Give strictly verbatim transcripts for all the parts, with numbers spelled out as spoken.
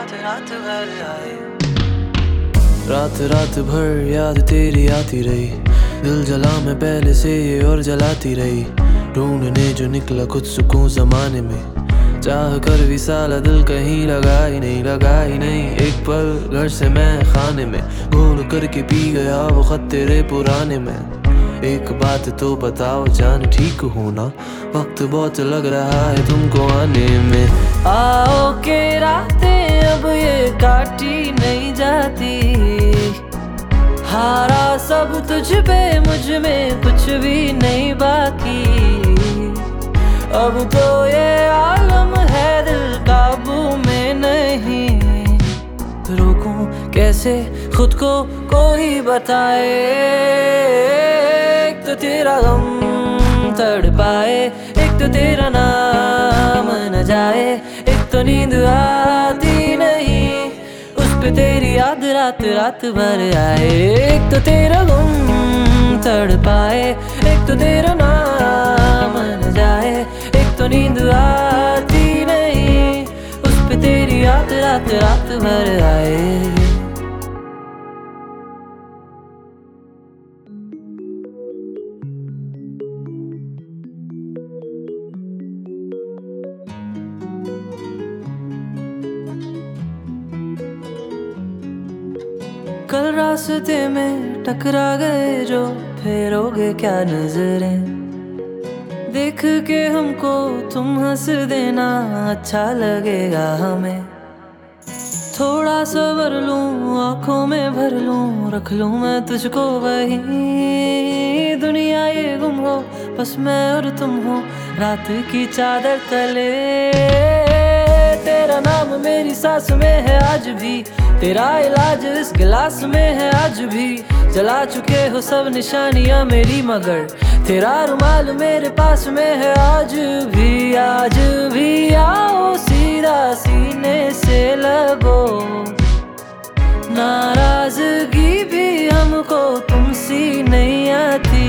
याद रात भर आए। रात रात भर याद तेरी आती रही, दिल जला मैं पहले से ये और जलाती रही। ढूंढने जो निकला कुछ सुकून जमाने में, चाह कर भी साला दिल कहीं लगा ही नहीं, लगा ही नहीं। एक पल घर से मैं खाने में घोल करके पी गया वो खत तेरे पुराने में। एक बात तो बताओ जान, ठीक हो ना? वक्त बहुत लग रहा है तुमको आने में। आओ के रातें अब ये काटी नहीं जाती, हारा सब तुझ पे मुझ में कुछ भी नहीं बाकी। अब तो ये आलम है दिल काबू में नहीं, रोकूं कैसे खुद को कोई बताए। एक तो तेरा गम तड़पाए, एक तो तेरा नाम न जाए, एक तो नींद आती नहीं उस पे तेरी याद रात रात भर आए। एक तो तेरा गम तड़पाए, एक तो तेरा नाम न जाए, एक तो नींद आती नहीं उस पे तेरी याद रात रात भर आए। कल रास्ते में टकरा गए जो फेरोगे क्या नजरें, देख के हमको तुम हंस देना अच्छा लगेगा हमें। थोड़ा सबर लूं आंखों में भर लूं, रख लूं मैं तुझको वहीं। दुनिया ये गुम हो बस मैं और तुम हो रात की चादर तले। तेरा नाम मेरी सांस में है आज भी, तेरा इलाज इस गिलास में है आज भी। जला चुके हो सब निशानियां मेरी मगर तेरा रुमाल मेरे पास में है आज भी। आज भी आओ सीधा सीने से लगो, नाराजगी भी हमको तुमसी नहीं आती।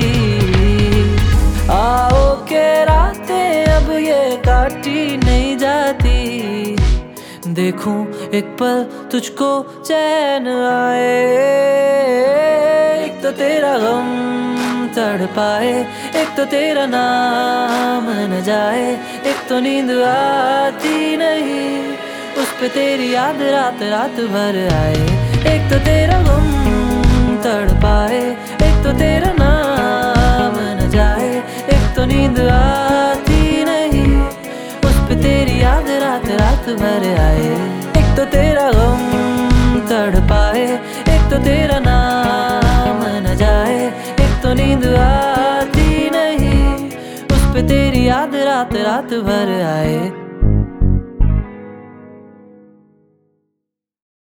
आओ के रातें अब ये काटी नहीं जाती, देखूं एक पल तुझको चैन आए। एक तो तेरा गम तड़पाए, एक तो तेरा नाम न जाए, एक तो नींद आती नहीं उस पे तेरी याद रात रात भर आए। एक तो तेरा गम तड़पाए, एक तो तेरा नाम न जाए, एक तो नींद आती नहीं उस पे तेरी याद रात रात भर आए। एक तो तेरा गम तड़पाए, एक तो तेरा नाम न जाए, एक तो नींद आती नहीं उस पे तेरी याद रात रात भर आए।